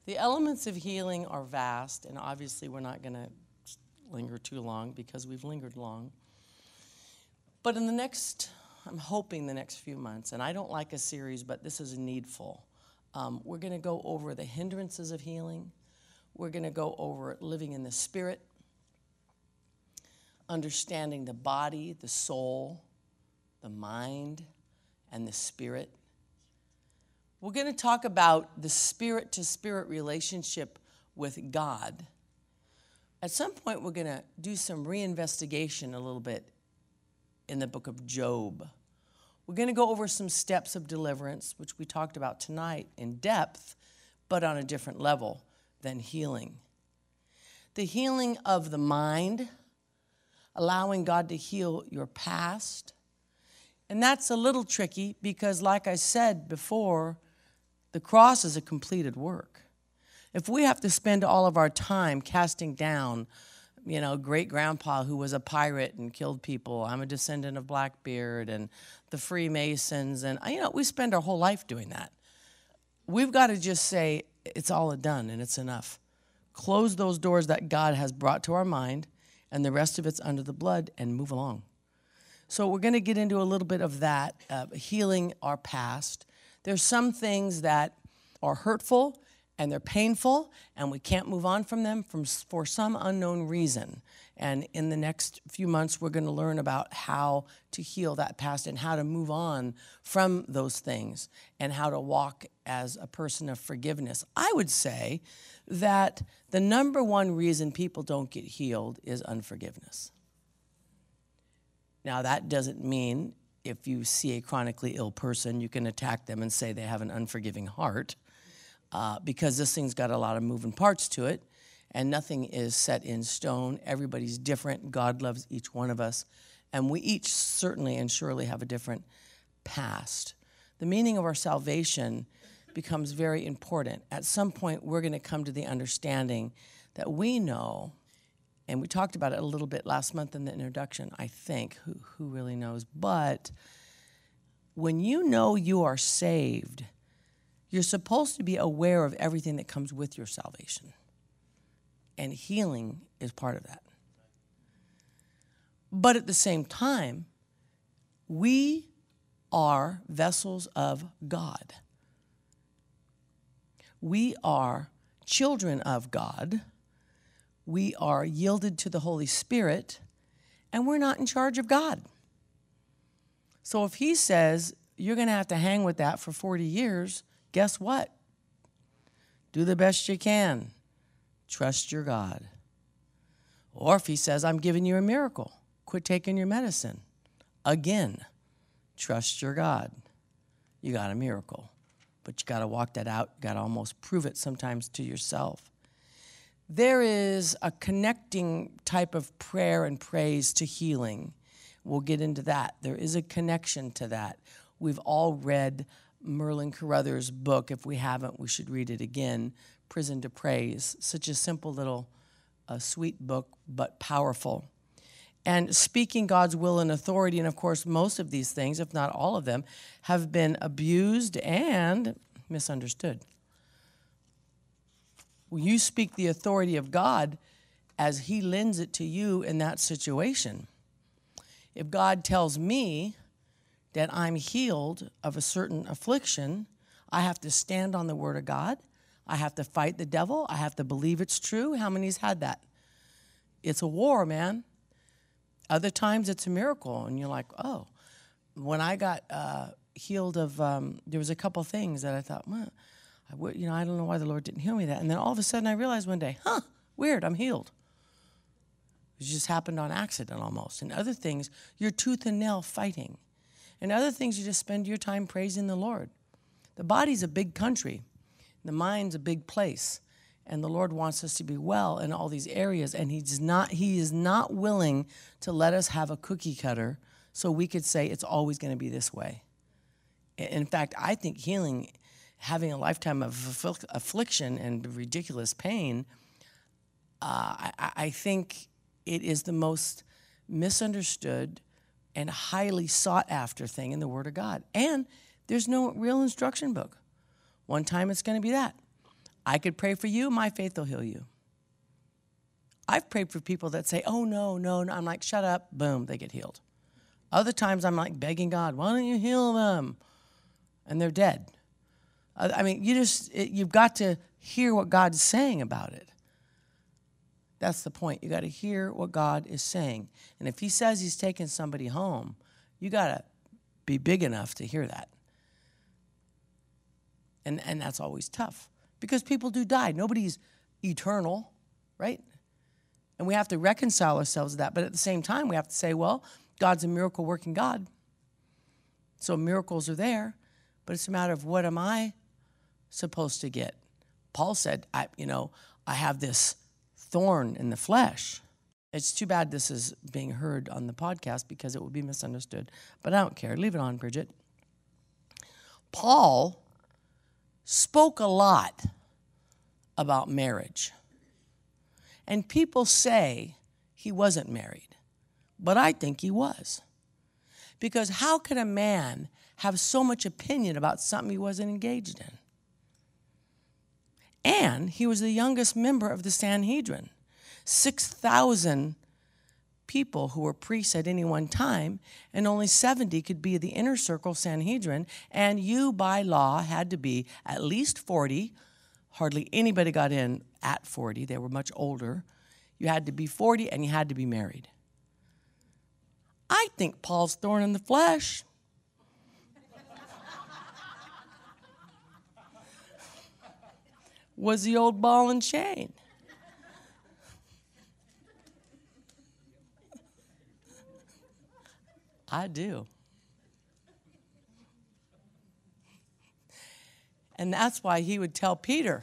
The elements of healing are vast, and obviously we're not going to linger too long because we've lingered long. But in I'm hoping the next few months, and I don't like a series, but this is needful. We're going to go over the hindrances of healing. We're going to go over living in the Spirit, understanding the body, the soul, the mind, and the spirit. We're going to talk about the spirit-to-spirit relationship with God. At some point, we're going to do some reinvestigation a little bit in the book of Job. We're going to go over some steps of deliverance, which we talked about tonight in depth, but on a different level than healing. The healing of the mind, allowing God to heal your past. And that's a little tricky because, like I said before, the cross is a completed work. If we have to spend all of our time casting down, great-grandpa who was a pirate and killed people, I'm a descendant of Blackbeard, and the Freemasons, and, we spend our whole life doing that. We've got to just say, it's all done and it's enough. Close those doors that God has brought to our mind, and the rest of it's under the blood, and move along. So we're going to get into a little bit of that, healing our past. There's some things that are hurtful and they're painful, and we can't move on from them for some unknown reason. And in the next few months, we're going to learn about how to heal that past and how to move on from those things and how to walk as a person of forgiveness. I would say that the number one reason people don't get healed is unforgiveness. Now, that doesn't mean if you see a chronically ill person, you can attack them and say they have an unforgiving heart, because this thing's got a lot of moving parts to it, and nothing is set in stone. Everybody's different. God loves each one of us, and we each certainly and surely have a different past. The meaning of our salvation becomes very important. At some point, we're going to come to the understanding that we know, and we talked about it a little bit last month in the introduction, I think, who really knows, but when you know you are saved, you're supposed to be aware of everything that comes with your salvation. And healing is part of that. But at the same time, we are vessels of God. We are children of God. We are yielded to the Holy Spirit, and we're not in charge of God. So if he says you're going to have to hang with that for 40 years, guess what? Do the best you can. Trust your God. Or if he says, I'm giving you a miracle, quit taking your medicine. Again, trust your God. You got a miracle. But you got to walk that out. You got to almost prove it sometimes to yourself. There is a connecting type of prayer and praise to healing. We'll get into that. There is a connection to that. We've all read Merlin Carothers' book. If we haven't, we should read it again, Prison to Praise. Such a simple little sweet book, but powerful. And speaking God's will and authority, and of course most of these things, if not all of them, have been abused and misunderstood. You speak the authority of God as he lends it to you in that situation. If God tells me that I'm healed of a certain affliction, I have to stand on the word of God. I have to fight the devil. I have to believe it's true. How many's had that? It's a war, man. Other times it's a miracle, and you're like, oh. When I got healed of, there was a couple things that I thought, well, I don't know why the Lord didn't heal me that. And then all of a sudden I realized one day, weird, I'm healed. It just happened on accident almost. And other things, you're tooth and nail fighting. And other things, you just spend your time praising the Lord. The body's a big country. The mind's a big place. And the Lord wants us to be well in all these areas. And He is not willing to let us have a cookie cutter so we could say it's always going to be this way. In fact, I think healing, having a lifetime of affliction and ridiculous pain, I think it is the most misunderstood and highly sought after thing in the Word of God. And there's no real instruction book. One time it's going to be that. I could pray for you, my faith will heal you. I've prayed for people that say, oh, no. I'm like, shut up. Boom, they get healed. Other times I'm like begging God, why don't you heal them? And they're dead. I mean, you've got to hear what God's saying about it. That's the point. You got to hear what God is saying. And if he says he's taking somebody home, you got to be big enough to hear that. And that's always tough because people do die. Nobody's eternal, right? And we have to reconcile ourselves to that. But at the same time, we have to say, well, God's a miracle-working God. So miracles are there, but it's a matter of what am I supposed to get? Paul said, I have this thorn in the flesh. It's too bad this is being heard on the podcast because it will be misunderstood. But I don't care. Leave it on, Bridget. Paul spoke a lot about marriage. And people say he wasn't married. But I think he was. Because how could a man have so much opinion about something he wasn't engaged in? And he was the youngest member of the Sanhedrin. 6,000 people who were priests at any one time, and only 70 could be the inner circle Sanhedrin, and you, by law, had to be at least 40. Hardly anybody got in at 40. They were much older. You had to be 40, and you had to be married. I think Paul's thorn in the flesh was the old ball and chain. I do. And that's why he would tell Peter,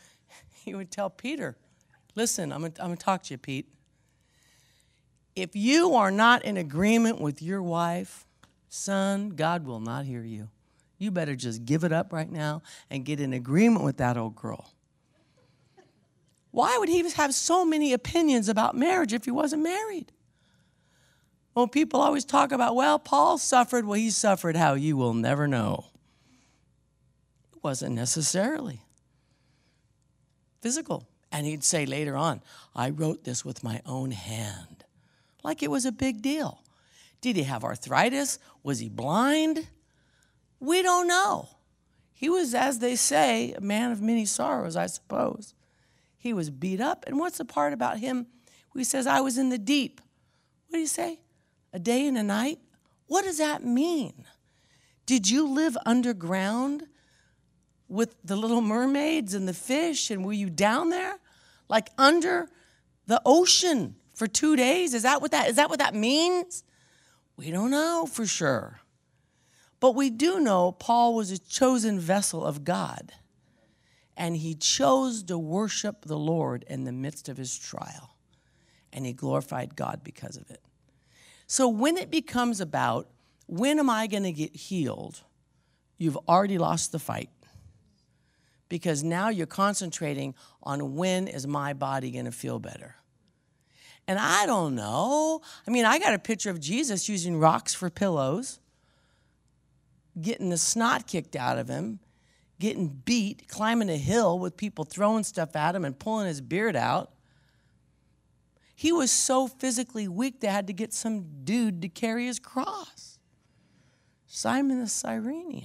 listen, I'm going to talk to you, Pete. If you are not in agreement with your wife, son, God will not hear you. You better just give it up right now and get in agreement with that old girl. Why would he have so many opinions about marriage if he wasn't married? Well, people always talk about, well, Paul suffered. Well, he suffered how you will never know. It wasn't necessarily physical. And he'd say later on, I wrote this with my own hand. Like it was a big deal. Did he have arthritis? Was he blind? We don't know. He was, as they say, a man of many sorrows, I suppose. He was beat up. And what's the part about him? He says, I was in the deep. What do you say? A day and a night? What does that mean? Did you live underground with the little mermaids and the fish? And were you down there? Like under the ocean for 2 days? Is that what that means? We don't know for sure. But we do know Paul was a chosen vessel of God. And he chose to worship the Lord in the midst of his trial. And he glorified God because of it. So when it becomes about, when am I going to get healed? You've already lost the fight. Because now you're concentrating on when is my body going to feel better. And I don't know. I mean, I got a picture of Jesus using rocks for pillows, getting the snot kicked out of him, getting beat, climbing a hill with people throwing stuff at him and pulling his beard out. He was so physically weak, they had to get some dude to carry his cross. Simon the Cyrenian.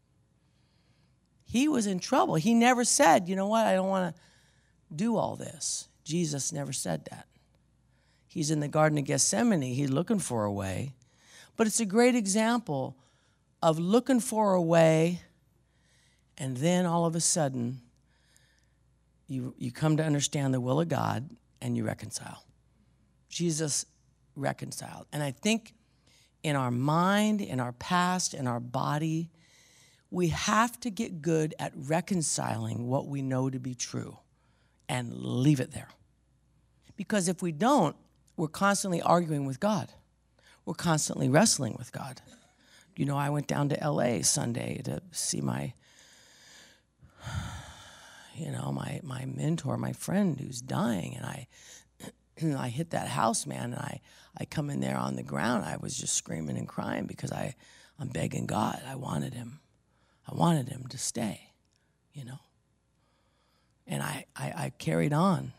He was in trouble. He never said, you know what, I don't want to do all this. Jesus never said that. He's in the Garden of Gethsemane. He's looking for a way. But it's a great example of looking for a way, and then all of a sudden, you come to understand the will of God, and you reconcile. Jesus reconciled. And I think in our mind, in our past, in our body, we have to get good at reconciling what we know to be true and leave it there. Because if we don't, we're constantly arguing with God. We're constantly wrestling with God. You know, I went down to L.A. Sunday to see my mentor, my friend who's dying, and I hit that house, man, and I come in there on the ground. I was just screaming and crying because I'm begging God. I wanted him to stay, you know. I carried on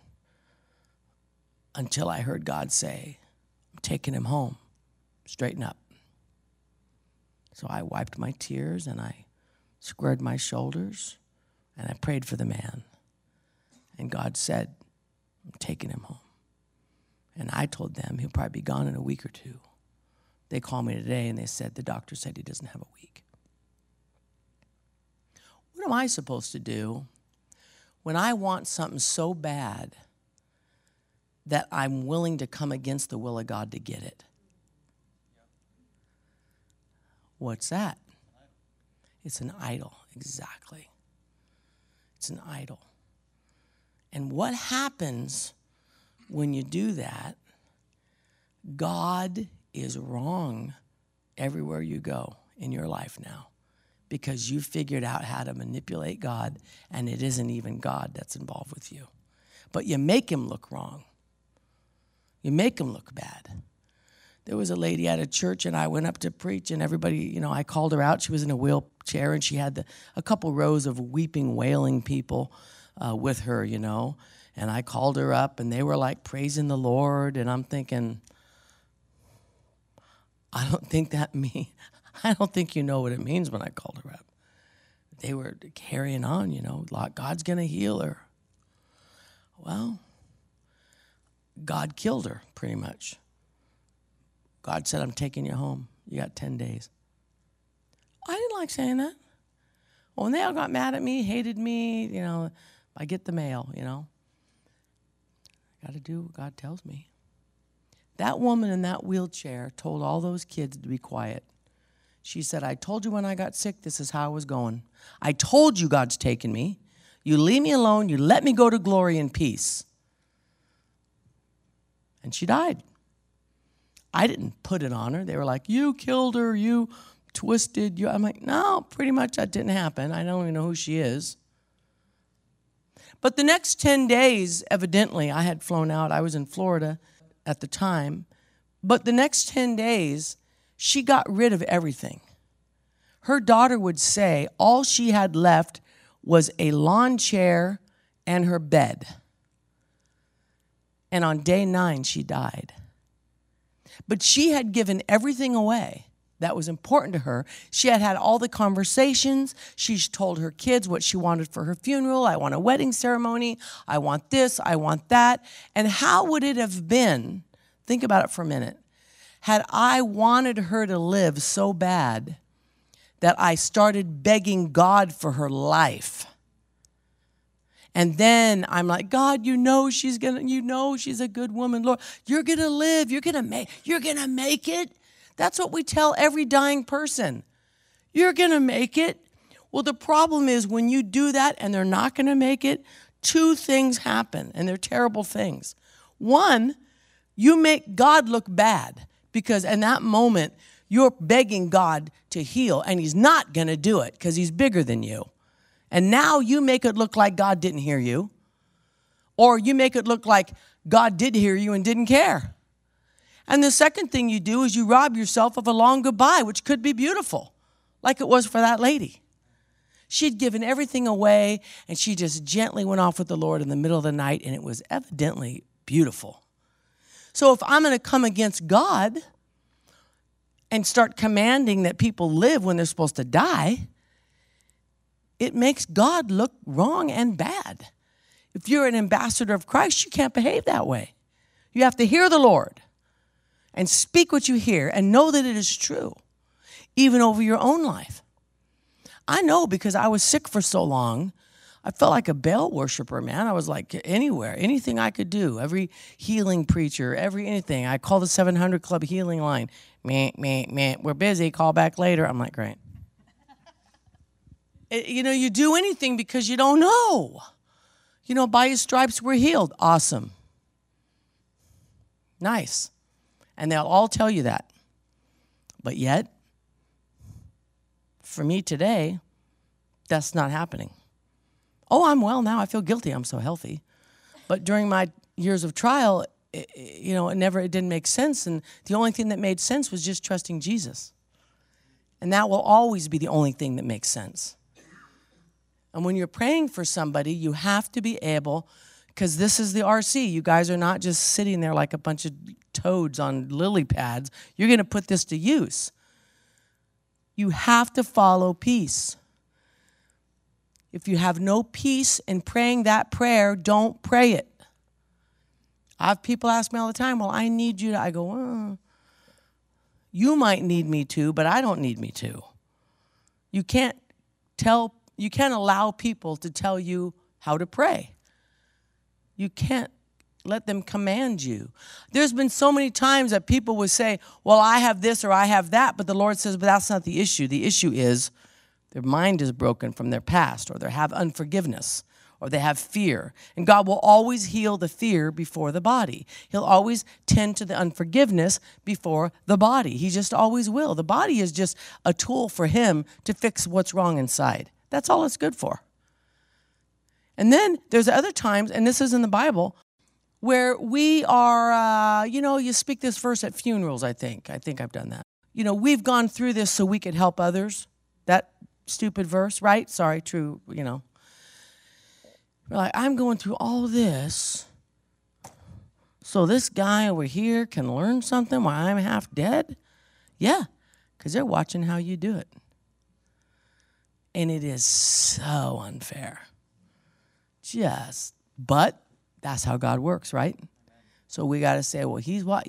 until I heard God say, I'm taking him home. Straighten up. So I wiped my tears and I squared my shoulders and I prayed for the man. And God said, I'm taking him home. And I told them he'll probably be gone in a week or two. They called me today and they said, the doctor said he doesn't have a week. What am I supposed to do when I want something so bad that I'm willing to come against the will of God to get it? What's that? It's an idol, exactly. It's an idol. And what happens when you do that? God is wrong everywhere you go in your life now because you figured out how to manipulate God, and it isn't even God that's involved with you. But you make him look wrong. You make him look bad. There was a lady at a church, and I went up to preach, and everybody, I called her out. She was in a wheelchair, and she had a couple rows of weeping, wailing people with her, And I called her up, and they were like praising the Lord, and I'm thinking, I don't think you know what it means when I called her up. They were carrying on, God's going to heal her. Well, God killed her, pretty much. God said, I'm taking you home. You got 10 days. I didn't like saying that. Well, when they all got mad at me, hated me, I get the mail, I got to do what God tells me. That woman in that wheelchair told all those kids to be quiet. She said, I told you when I got sick, this is how I was going. I told you God's taken me. You leave me alone. You let me go to glory and peace. And she died. I didn't put it on her. They were like, you killed her, you twisted. I'm like, no, pretty much that didn't happen. I don't even know who she is. But the next 10 days, evidently, I had flown out. I was in Florida at the time. But the next 10 days, she got rid of everything. Her daughter would say all she had left was a lawn chair and her bed. And on day 9, she died. But she had given everything away that was important to her. She had had all the conversations. She told her kids what she wanted for her funeral. I want a wedding ceremony. I want this. I want that. And how would it have been, think about it for a minute, had I wanted her to live so bad that I started begging God for her life? And then I'm like, God, she's a good woman. Lord, you're going to live. You're going to make it. That's what we tell every dying person. You're going to make it. Well, the problem is when you do that and they're not going to make it, 2 things happen, and they're terrible things. One, you make God look bad because in that moment, you're begging God to heal, and he's not going to do it because he's bigger than you. And now you make it look like God didn't hear you. Or you make it look like God did hear you and didn't care. And the second thing you do is you rob yourself of a long goodbye, which could be beautiful, like it was for that lady. She'd given everything away, and she just gently went off with the Lord in the middle of the night, and it was evidently beautiful. So if I'm going to come against God and start commanding that people live when they're supposed to die, it makes God look wrong and bad. If you're an ambassador of Christ, you can't behave that way. You have to hear the Lord and speak what you hear and know that it is true, even over your own life. I know because I was sick for so long, I felt like a Baal worshiper, man. I was like anywhere, anything I could do, every healing preacher, anything. I call the 700 Club healing line. Meh, we're busy, call back later. I'm like, great. You do anything because you don't know. By his stripes we're healed. Awesome. Nice. And they'll all tell you that. But yet, for me today, that's not happening. Oh, I'm well now. I feel guilty. I'm so healthy. But during my years of trial, it didn't make sense. And the only thing that made sense was just trusting Jesus. And that will always be the only thing that makes sense. And when you're praying for somebody, you have to be able, because this is the RC. You guys are not just sitting there like a bunch of toads on lily pads. You're going to put this to use. You have to follow peace. If you have no peace in praying that prayer, don't pray it. I have people ask me all the time, well, I need you to. I go, you might need me to, but I don't need me to. You can't allow people to tell you how to pray. You can't let them command you. There's been so many times that people would say, well, I have this or I have that, but the Lord says, but that's not the issue. The issue is their mind is broken from their past, or they have unforgiveness, or they have fear. And God will always heal the fear before the body. He'll always tend to the unforgiveness before the body. He just always will. The body is just a tool for him to fix what's wrong inside. That's all it's good for. And then there's other times, and this is in the Bible, where we are, you speak this verse at funerals, I think. I think I've done that. We've gone through this so we could help others. That stupid verse, right? Sorry, true, We're like, I'm going through all this so this guy over here can learn something while I'm half dead? Yeah, because they're watching how you do it. And it is so unfair. But that's how God works, right? So we got to say, well, he's what,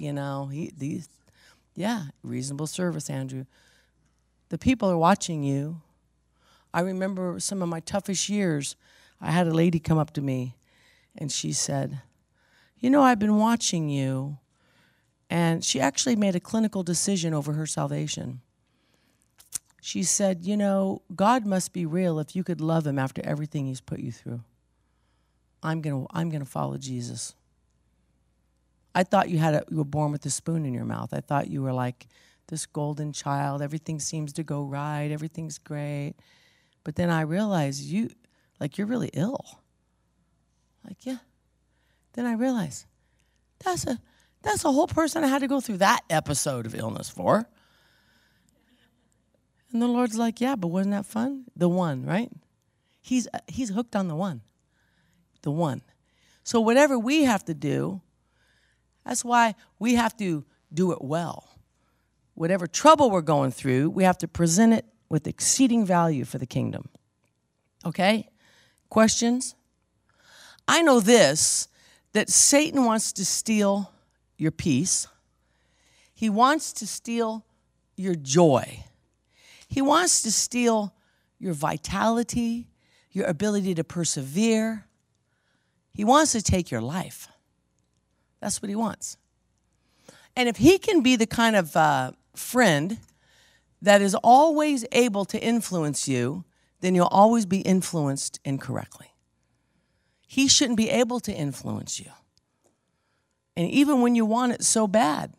reasonable service, Andrew. The people are watching you. I remember some of my toughest years, I had a lady come up to me, and she said, I've been watching you. And she actually made a clinical decision over her salvation. She said, God must be real if you could love him after everything he's put you through. I'm gonna follow Jesus. I thought you were born with a spoon in your mouth. I thought you were like this golden child. Everything seems to go right. Everything's great. But then I realized you're really ill. Yeah. Then I realized that's a whole person I had to go through that episode of illness for. And the Lord's like, yeah, but wasn't that fun? The one, right? He's hooked on the one. The one. So whatever we have to do, that's why we have to do it well. Whatever trouble we're going through, we have to present it with exceeding value for the kingdom. Okay? Questions? I know this, that Satan wants to steal your peace. He wants to steal your joy. He wants to steal your vitality, your ability to persevere. He wants to take your life. That's what he wants. And if he can be the kind of friend that is always able to influence you, then you'll always be influenced incorrectly. He shouldn't be able to influence you. And even when you want it so bad,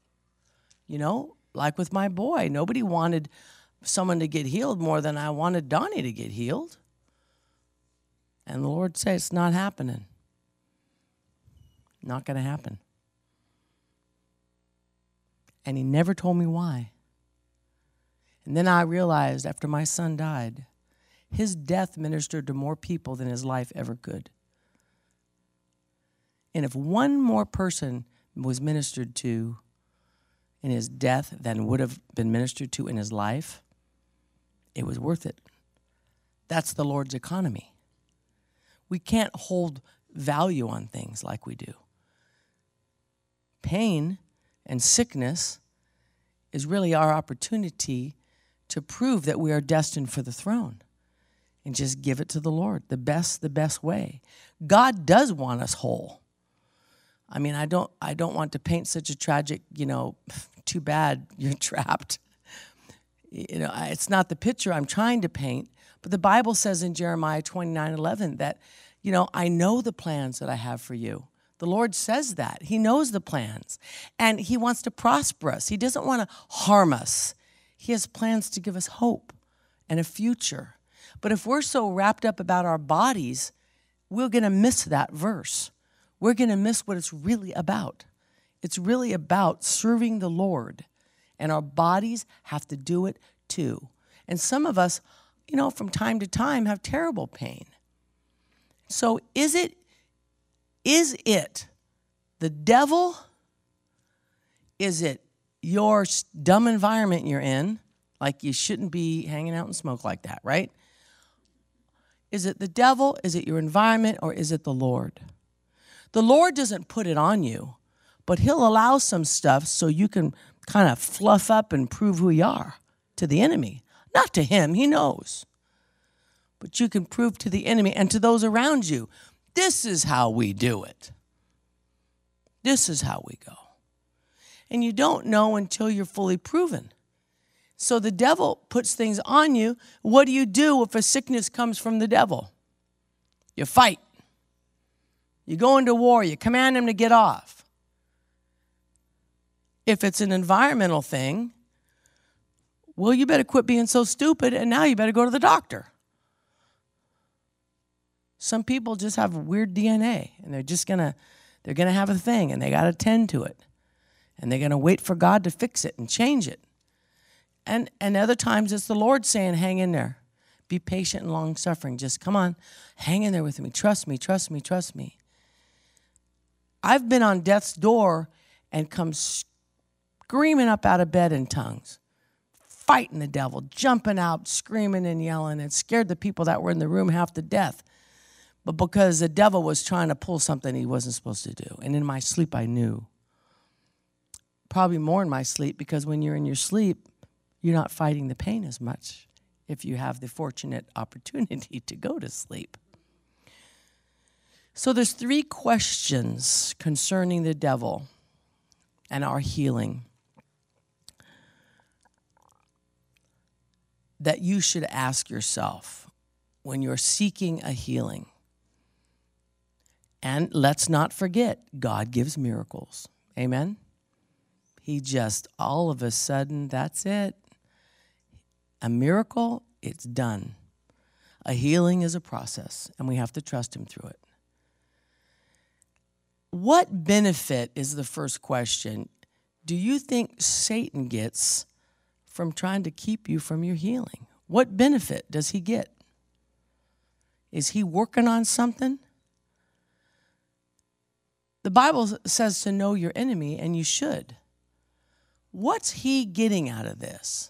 like with my boy, nobody wanted someone to get healed more than I wanted Donnie to get healed. And the Lord said, it's not happening. Not going to happen. And he never told me why. And then I realized after my son died, his death ministered to more people than his life ever could. And if one more person was ministered to in his death than would have been ministered to in his life, it was worth it. That's the Lord's economy. We can't hold value on things like we do. Pain and sickness is really our opportunity to prove that we are destined for the throne. And just give it to the Lord, the best way. God does want us whole. I mean, I don't want to paint such a tragic, too bad you're trapped. It's not the picture I'm trying to paint, but the Bible says in Jeremiah 29:11 that, I know the plans that I have for you. The Lord says that. He knows the plans, and he wants to prosper us. He doesn't want to harm us. He has plans to give us hope and a future. But if we're so wrapped up about our bodies, we're going to miss that verse. We're going to miss what it's really about. It's really about serving the Lord, and our bodies have to do it too. And some of us, from time to time have terrible pain. So is it the devil? Is it your dumb environment you're in? Like you shouldn't be hanging out in smoke like that, right? Is it the devil? Is it your environment? Or is it the Lord? The Lord doesn't put it on you, but he'll allow some stuff so you can kind of fluff up and prove who you are to the enemy. Not to him, he knows. But you can prove to the enemy and to those around you, this is how we do it. This is how we go. And you don't know until you're fully proven. So the devil puts things on you. What do you do if a sickness comes from the devil? You fight. You go into war. You command him to get off. If it's an environmental thing, well, you better quit being so stupid, and now you better go to the doctor. Some people just have weird DNA, and they're gonna have a thing, and they got to tend to it, and they're gonna wait for God to fix it and change it. And other times it's the Lord saying, hang in there. Be patient and long-suffering. Just come on, hang in there with me. Trust me, trust me, trust me. I've been on death's door and come screaming up out of bed in tongues, fighting the devil, jumping out, screaming and yelling, and scared the people that were in the room half to death. But because the devil was trying to pull something he wasn't supposed to do. And in my sleep, I knew. Probably more in my sleep, because when you're in your sleep, you're not fighting the pain as much if you have the fortunate opportunity to go to sleep. So there's 3 questions concerning the devil and our healing that you should ask yourself when you're seeking a healing. And let's not forget, God gives miracles. Amen? He just, all of a sudden, that's it. A miracle, it's done. A healing is a process, and we have to trust him through it. What benefit is the first question do you think Satan gets from trying to keep you from your healing? What benefit does he get? Is he working on something? The Bible says to know your enemy, and you should. What's he getting out of this?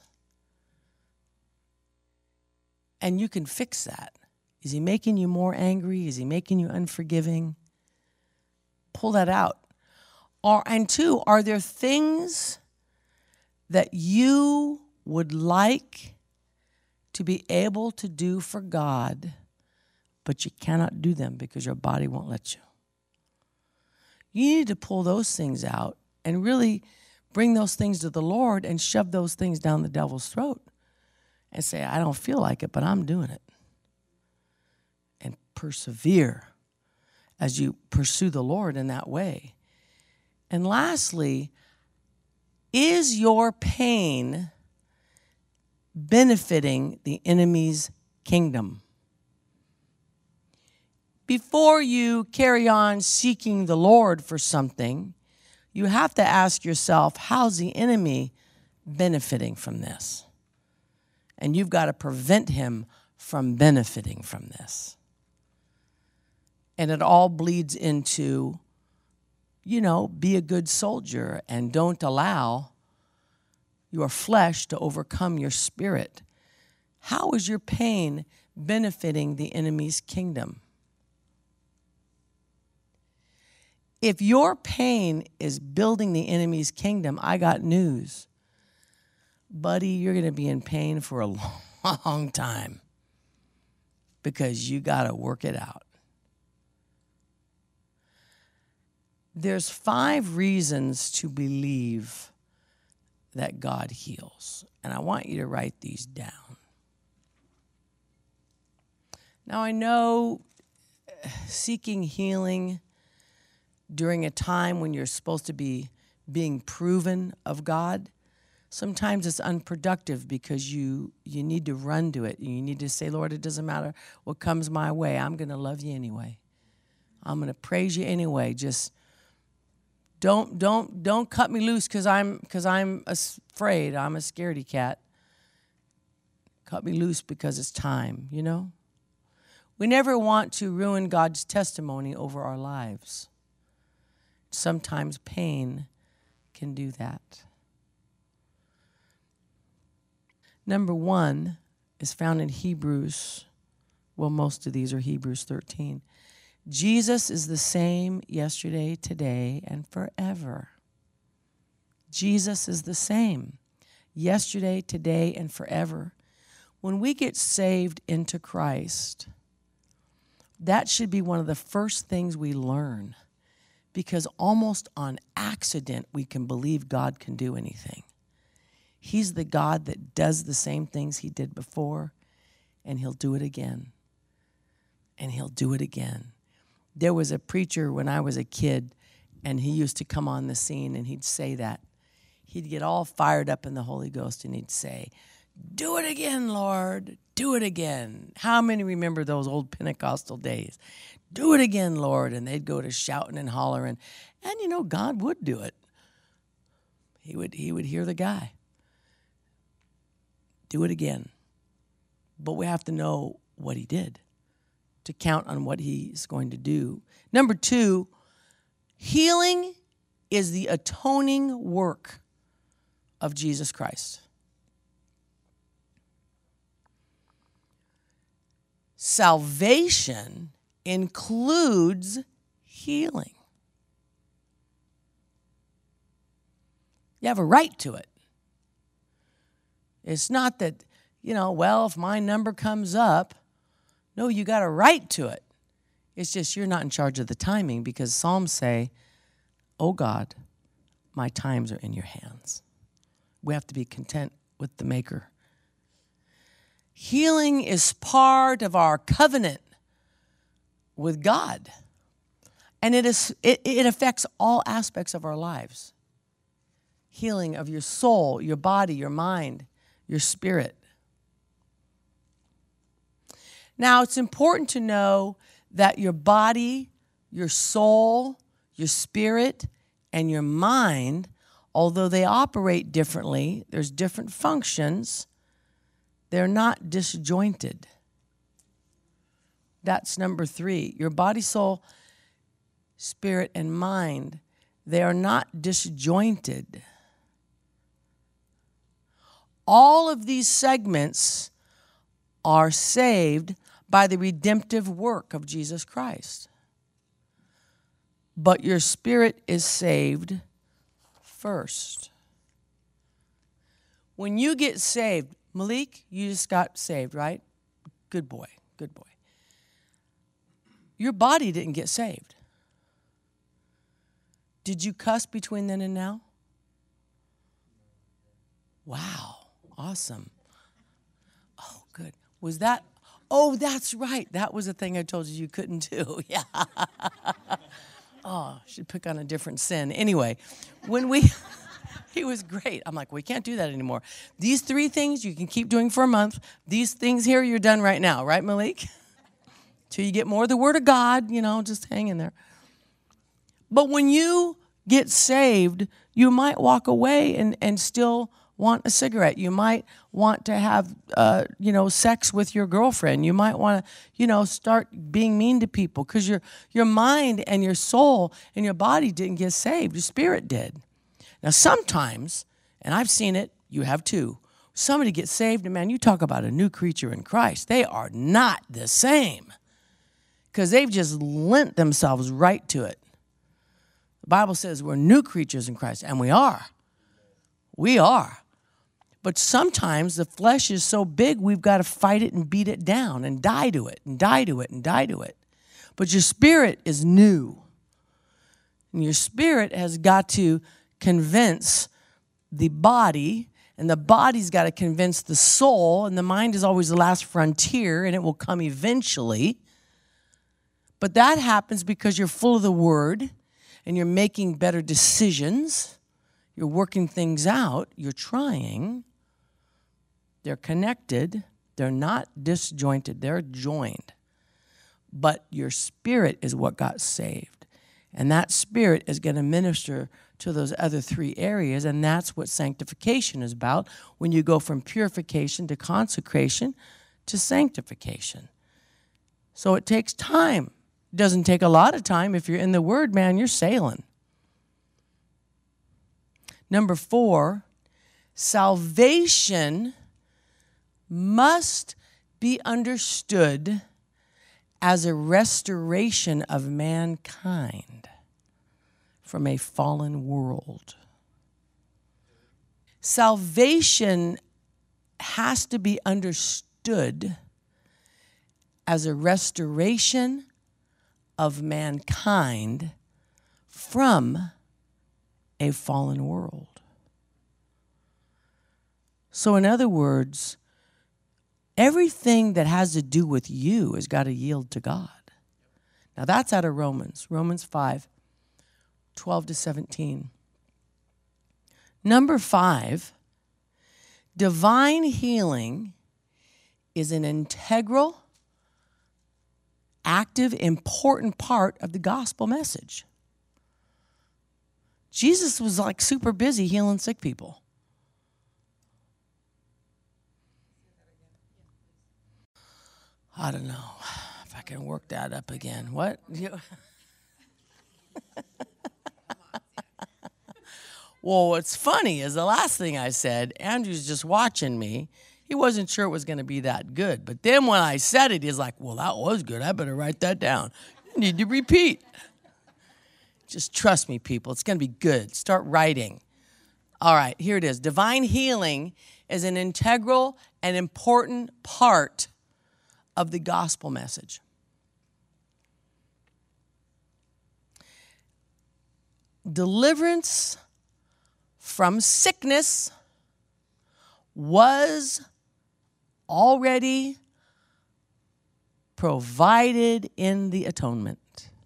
And you can fix that. Is he making you more angry? Is he making you unforgiving? Pull that out. And 2, are there things that you would like to be able to do for God, but you cannot do them because your body won't let you? You need to pull those things out and really bring those things to the Lord and shove those things down the devil's throat and say, I don't feel like it, but I'm doing it. And persevere as you pursue the Lord in that way. And lastly, is your pain benefiting the enemy's kingdom? Before you carry on seeking the Lord for something, you have to ask yourself, how's the enemy benefiting from this? And you've got to prevent him from benefiting from this. And it all bleeds into, be a good soldier and don't allow your flesh to overcome your spirit. How is your pain benefiting the enemy's kingdom? If your pain is building the enemy's kingdom, I got news. Buddy, you're going to be in pain for a long time because you got to work it out. There's 5 reasons to believe that God heals, and I want you to write these down. Now, I know seeking healing during a time when you're supposed to be being proven of God, sometimes it's unproductive because you need to run to it. You need to say, Lord, it doesn't matter what comes my way. I'm going to love you anyway. I'm going to praise you anyway. Just don't cut me loose because I'm afraid. I'm a scaredy cat. Cut me loose because it's time, you know? We never want to ruin God's testimony over our lives. Sometimes pain can do that. Number 1 is found in Hebrews. Well, most of these are Hebrews 13. Jesus is the same yesterday, today, and forever. Jesus is the same yesterday, today, and forever. When we get saved into Christ, that should be one of the first things we learn, because almost on accident we can believe God can do anything. He's the God that does the same things he did before, and he'll do it again. And he'll do it again. There was a preacher when I was a kid, and he used to come on the scene, and he'd say that. He'd get all fired up in the Holy Ghost, and he'd say, "Do it again, Lord. Do it again." How many remember those old Pentecostal days? "Do it again, Lord." And they'd go to shouting and hollering. And, you know, God would do it. He would hear the guy. Do it again. But we have to know what he did to count on what he's going to do. Number 2, healing is the atoning work of Jesus Christ. Salvation includes healing. You have a right to it. It's not that, you know, well, if my number comes up. No, you got a right to it. It's just you're not in charge of the timing, because Psalms say, "Oh God, my times are in your hands." We have to be content with the Maker. Healing is part of our covenant with God. And it affects all aspects of our lives. Healing of your soul, your body, your mind, your spirit. Now, it's important to know that your body, your soul, your spirit, and your mind, although they operate differently, there's different functions, they're not disjointed. That's number 3. Your body, soul, spirit, and mind, they are not disjointed. All of these segments are saved by the redemptive work of Jesus Christ. But your spirit is saved first. When you get saved, Malik, you just got saved, right? Good boy, good boy. Your body didn't get saved. Did you cuss between then and now? Wow, awesome. Oh, good. Was that? Oh, that's right. That was the thing I told you couldn't do. Yeah. Oh, should pick on a different sin. Anyway, he was great. I'm like, we can't do that anymore. These 3 things you can keep doing for a month. These things here, you're done right now. Right, Malik? Till you get more of the Word of God, you know, just hang in there. But when you get saved, you might walk away and still want a cigarette. You might want to have, sex with your girlfriend. You might want to, start being mean to people because your mind and your soul and your body didn't get saved. Your spirit did. Now, sometimes, and I've seen it, you have too, somebody gets saved, and man, you talk about a new creature in Christ. They are not the same because they've just lent themselves right to it. The Bible says we're new creatures in Christ, and we are. We are. But sometimes the flesh is so big, we've got to fight it and beat it down and die to it and die to it and die to it. But your spirit is new. And your spirit has got to convince the body, and the body's got to convince the soul, and the mind is always the last frontier, and it will come eventually. But that happens because you're full of the Word, and you're making better decisions. You're working things out. You're trying. They're connected. They're not disjointed. They're joined. But your spirit is what got saved. And that spirit is going to minister to those other three areas, and that's what sanctification is about when you go from purification to consecration to sanctification. So it takes time. It doesn't take a lot of time. If you're in the Word, man, you're sailing. Number 4, salvation must be understood as a restoration of mankind from a fallen world. Salvation has to be understood as a restoration of mankind from a fallen world. So in other words, everything that has to do with you has got to yield to God. Now that's out of Romans 5, 12 to 17. Number 5, divine healing is an integral, active, important part of the gospel message. Jesus was like super busy healing sick people. I don't know if I can work that up again. What? Well, what's funny is the last thing I said, Andrew's just watching me. He wasn't sure it was going to be that good. But then when I said it, he's like, well, that was good. I better write that down. You need to repeat. Just trust me, people. It's going to be good. Start writing. All right, here it is. Divine healing is an integral and important part of the gospel message. Deliverance from sickness was already provided in the atonement.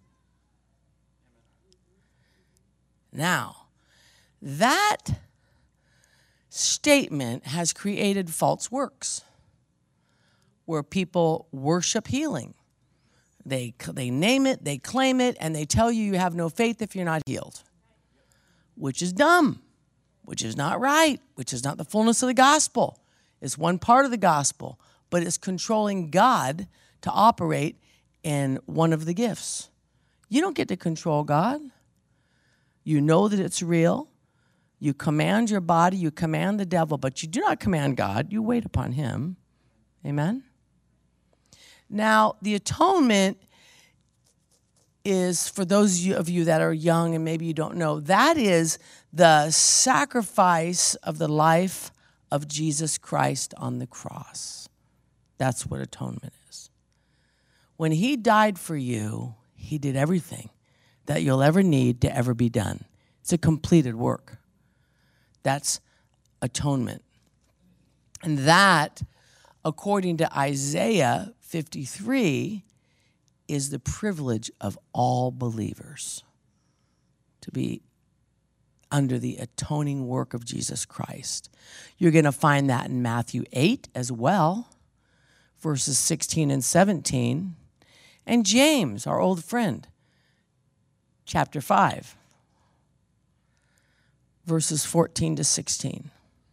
Now, that statement has created false works where people worship healing. They name it, they claim it, and they tell you have no faith if you're not healed, which is dumb, which is not right, which is not the fullness of the gospel. It's one part of the gospel, but it's controlling God to operate in one of the gifts. You don't get to control God. You know that it's real. You command your body, you command the devil, but you do not command God. You wait upon him. Amen? Now, the atonement is, for those of you that are young and maybe you don't know, that is the sacrifice of the life of Jesus Christ on the cross. That's what atonement is. When he died for you, he did everything that you'll ever need to ever be done. It's a completed work. That's atonement. And that, according to Isaiah 53, is the privilege of all believers to be under the atoning work of Jesus Christ. You're going to find that in Matthew 8 as well, verses 16 and 17. And James, our old friend, chapter 5, verses 14 to 16.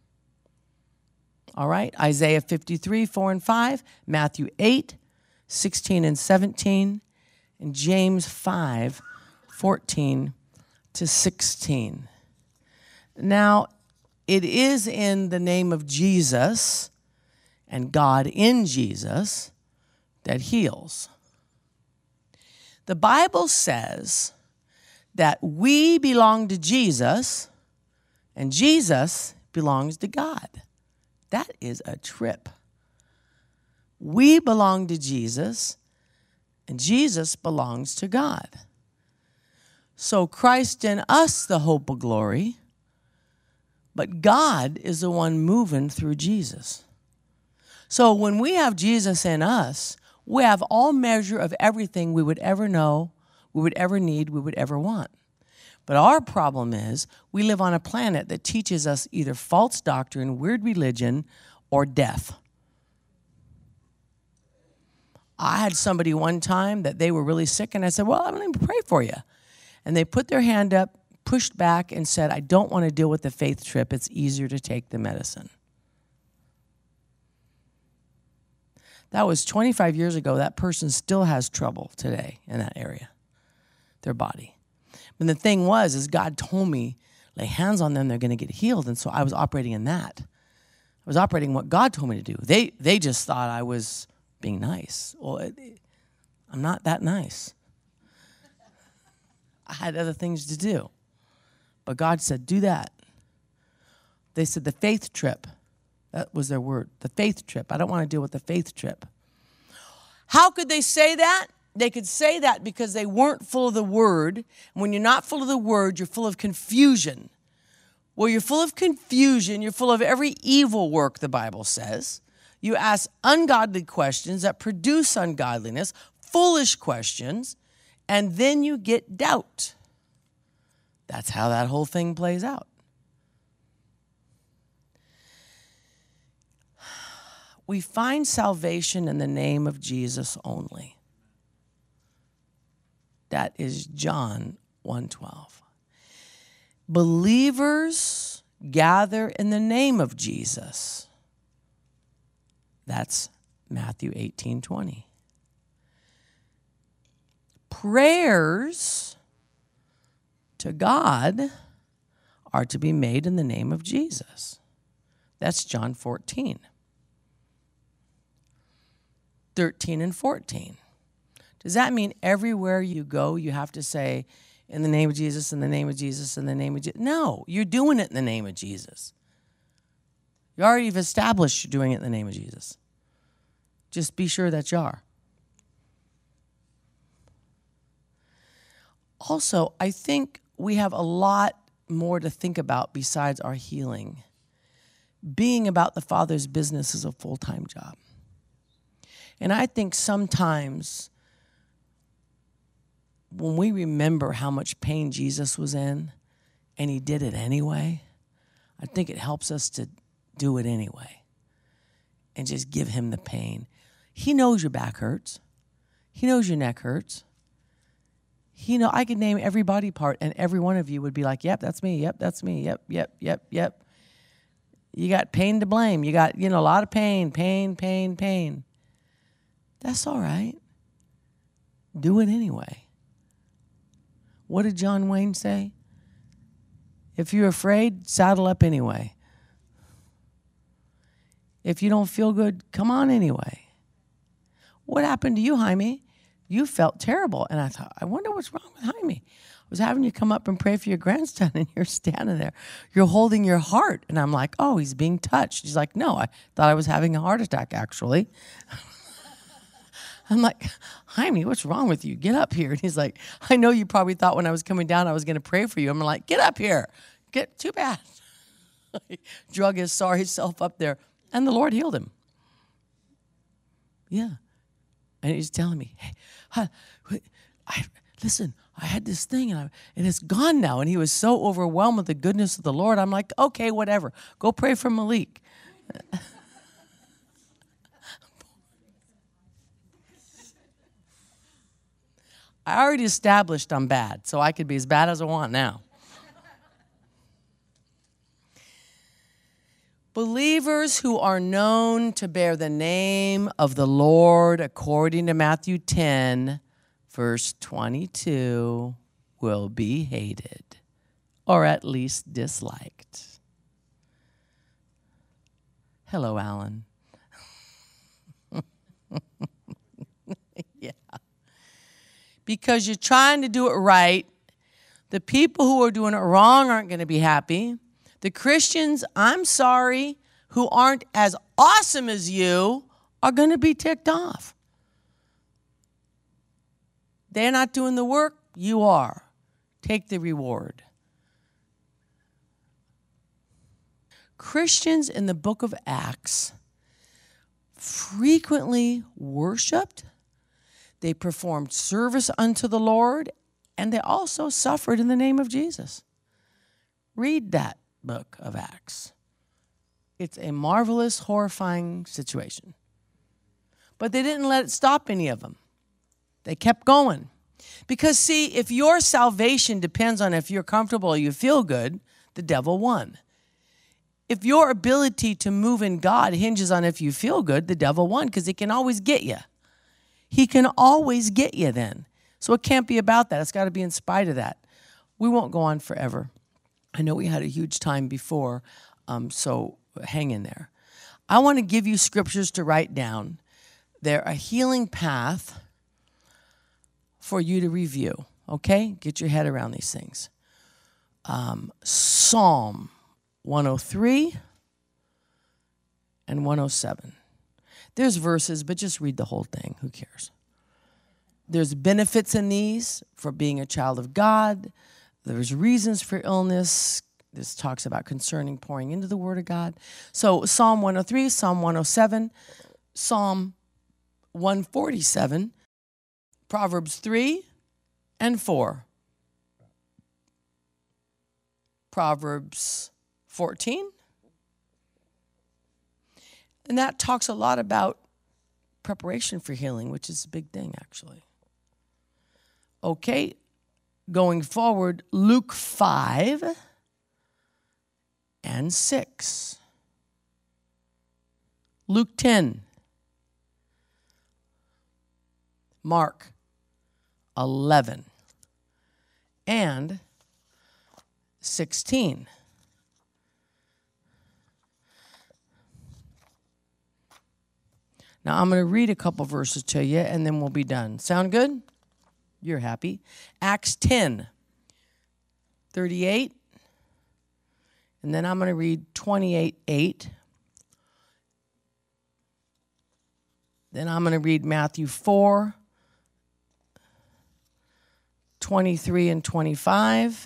All right, Isaiah 53, 4 and 5, Matthew 8, 16 and 17, and James 5, 14 to 16. Now, it is in the name of Jesus and God in Jesus that heals. The Bible says that we belong to Jesus and Jesus belongs to God. That is a trip. We belong to Jesus, and Jesus belongs to God. So Christ in us, the hope of glory, but God is the one moving through Jesus. So when we have Jesus in us, we have all measure of everything we would ever know, we would ever need, we would ever want. But our problem is we live on a planet that teaches us either false doctrine, weird religion, or death. I had somebody one time that they were really sick, and I said, well, I'm going to pray for you. And they put their hand up, pushed back and said, I don't want to deal with the faith trip. It's easier to take the medicine. That was 25 years ago. That person still has trouble today in that area, their body. But the thing is God told me, lay hands on them, they're going to get healed. And so I was operating in that. I was operating what God told me to do. They just thought I was being nice. Well, I'm not that nice. I had other things to do. But God said, do that. They said the faith trip. That was their word. The faith trip. I don't want to deal with the faith trip. How could they say that? They could say that because they weren't full of the word. When you're not full of the word, you're full of confusion. Well, you're full of confusion. You're full of every evil work, the Bible says. You ask ungodly questions that produce ungodliness, foolish questions, and then you get doubt. That's how that whole thing plays out. We find salvation in the name of Jesus only. That is John 1:12. Believers gather in the name of Jesus. That's Matthew 18:20. Prayers to God are to be made in the name of Jesus. That's John 14. 13 and 14. Does that mean everywhere you go, you have to say, in the name of Jesus, in the name of Jesus, in the name of Jesus? No, you're doing it in the name of Jesus. You already have established you're doing it in the name of Jesus. Just be sure that you are. Also, I think we have a lot more to think about besides our healing. Being about the Father's business is a full-time job. And I think sometimes when we remember how much pain Jesus was in and he did it anyway, I think it helps us to do it anyway and just give him the pain. He knows your back hurts. He knows your neck hurts. I could name every body part and every one of you would be like, yep, that's me. Yep, that's me. Yep, yep, yep, yep. You got pain to blame. You got, a lot of pain. That's all right. Do it anyway. What did John Wayne say? If you're afraid, saddle up anyway. If you don't feel good, come on anyway. What happened to you, Jaime? You felt terrible. And I thought, I wonder what's wrong with Jaime. I was having you come up and pray for your grandson, and you're standing there. You're holding your heart. And I'm like, oh, he's being touched. He's like, no, I thought I was having a heart attack, actually. I'm like, Jaime, what's wrong with you? Get up here. And he's like, I know you probably thought when I was coming down I was going to pray for you. I'm like, get up here. Too bad. Drug his sorry self up there. And the Lord healed him. Yeah. And he's telling me, hey, listen, I had this thing and it's gone now. And he was so overwhelmed with the goodness of the Lord. I'm like, okay, whatever. Go pray for Malik. I already established I'm bad, so I could be as bad as I want now. Believers who are known to bear the name of the Lord, according to Matthew 10, verse 22, will be hated, or at least disliked. Hello, Alan. Yeah. Because you're trying to do it right. The people who are doing it wrong aren't going to be happy. The Christians, I'm sorry, who aren't as awesome as you are going to be ticked off. They're not doing the work, you are. Take the reward. Christians in the book of Acts frequently worshiped. They performed service unto the Lord, and they also suffered in the name of Jesus. Read that book of Acts. It's a marvelous, horrifying situation. But they didn't let it stop any of them. They kept going. Because, see, if your salvation depends on if you're comfortable or you feel good, the devil won. If your ability to move in God hinges on if you feel good, the devil won, because he can always get you. He can always get you then. So it can't be about that. It's got to be in spite of that. We won't go on forever. I know we had a huge time before, so hang in there. I want to give you scriptures to write down. They're a healing path for you to review, okay? Get your head around these things. Psalm 103 and 107. There's verses, but just read the whole thing. Who cares? There's benefits in these for being a child of God. There's reasons for illness. This talks about concerning pouring into the Word of God. So Psalm 103, Psalm 107, Psalm 147, Proverbs 3 and 4, Proverbs 14. And that talks a lot about preparation for healing, which is a big thing, actually. Okay, going forward, Luke 5 and 6. Luke 10. Mark 11 and 16. Now, I'm going to read a couple verses to you, and then we'll be done. Sound good? You're happy. Acts 10, 38. And then I'm going to read 28:8. Then I'm going to read Matthew 4, 23 and 25.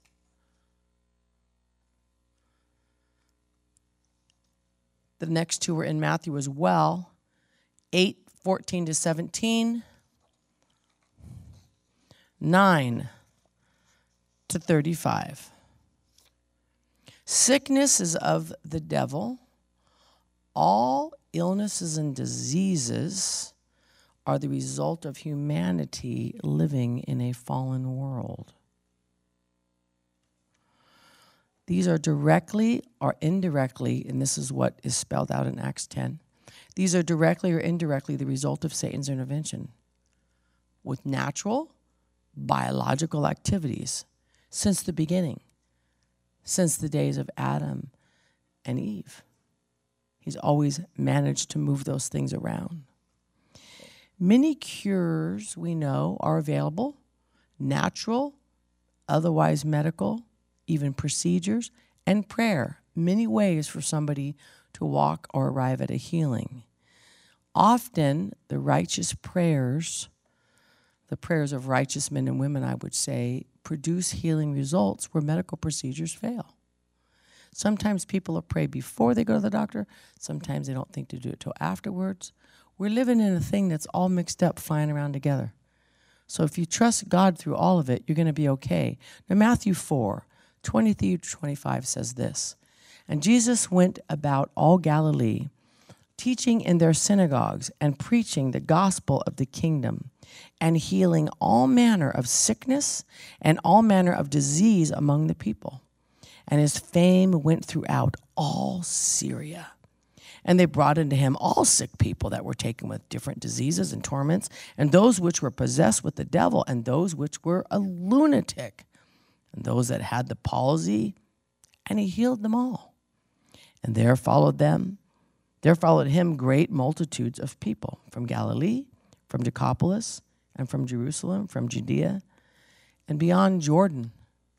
The next two are in Matthew as well. 8, 14 to 17. 9 to 35. Sickness is of the devil. All illnesses and diseases are the result of humanity living in a fallen world. These are directly or indirectly, and this is what is spelled out in Acts 10, these are directly or indirectly the result of Satan's intervention with natural, biological activities since the beginning, since the days of Adam and Eve. He's always managed to move those things around. Many cures we know are available, natural, otherwise medical, even procedures, and prayer. Many ways for somebody to walk or arrive at a healing. Often the righteous prayers, the prayers of righteous men and women, I would say, produce healing results where medical procedures fail. Sometimes people will pray before they go to the doctor. Sometimes they don't think to do it till afterwards. We're living in a thing that's all mixed up, flying around together. So if you trust God through all of it, you're going to be okay. Now, Matthew 4, 23 to 25 says this, "And Jesus went about all Galilee, teaching in their synagogues and preaching the gospel of the kingdom and healing all manner of sickness and all manner of disease among the people. And his fame went throughout all Syria. And they brought unto him all sick people that were taken with different diseases and torments, and those which were possessed with the devil, and those which were a lunatic, and those that had the palsy, and he healed them all. And there followed him great multitudes of people from Galilee, from Decapolis, and from Jerusalem, from Judea, and beyond Jordan.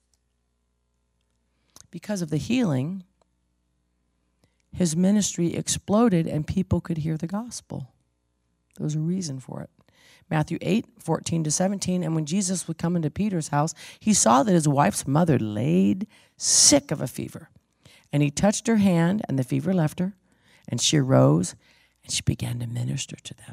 Because of the healing, his ministry exploded and people could hear the gospel. There was a reason for it. Matthew 8, 14 to 17, and when Jesus would come into Peter's house, he saw that his wife's mother laid sick of a fever. And he touched her hand, and the fever left her, and she arose, and she began to minister to them.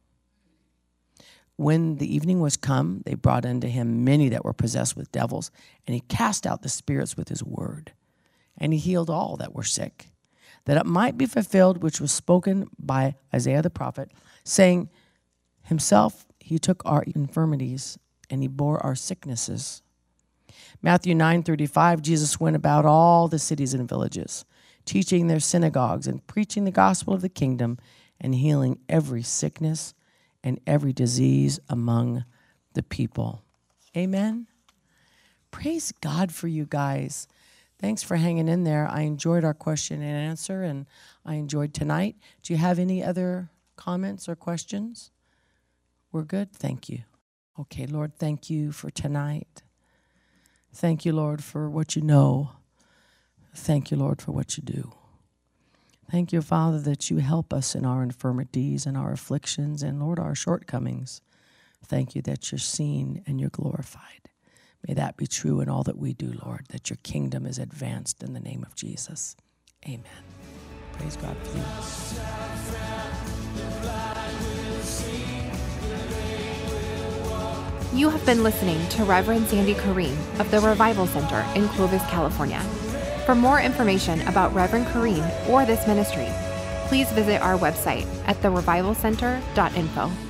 When the evening was come, they brought unto him many that were possessed with devils, and he cast out the spirits with his word. And he healed all that were sick, that it might be fulfilled which was spoken by Isaiah the prophet, saying, himself he took our infirmities and he bore our sicknesses. Matthew 9:35, Jesus went about all the cities and villages, teaching their synagogues and preaching the gospel of the kingdom and healing every sickness and every disease among the people. Amen. Praise God for you guys. Thanks for hanging in there. I enjoyed our question and answer, and I enjoyed tonight. Do you have any other comments or questions? We're good? Thank you. Okay, Lord, thank you for tonight. Thank you, Lord, for what you know. Thank you, Lord, for what you do. Thank you, Father, that you help us in our infirmities and our afflictions and, Lord, our shortcomings. Thank you that you're seen and you're glorified. May that be true in all that we do, Lord, that your kingdom is advanced in the name of Jesus. Amen. Praise God for you. You have been listening to Reverend Sandy Kareem of the Revival Center in Clovis, California. For more information about Reverend Kareem or this ministry, please visit our website at therevivalcenter.info.